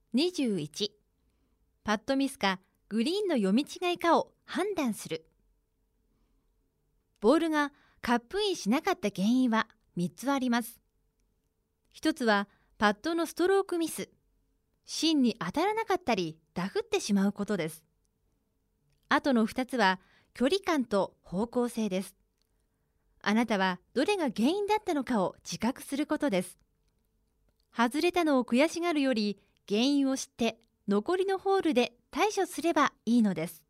21、パットミスかグリーンの読み違いかを判断する。ボールがカップインしなかった原因は3つあります。1つはパットのストロークミス。芯に当たらなかったりダフってしまうことです。あとの2つは距離感と方向性です。あなたはどれが原因だったのかを自覚することです。外れたのを悔しがるより原因を知って残りのホールで対処すればいいのです。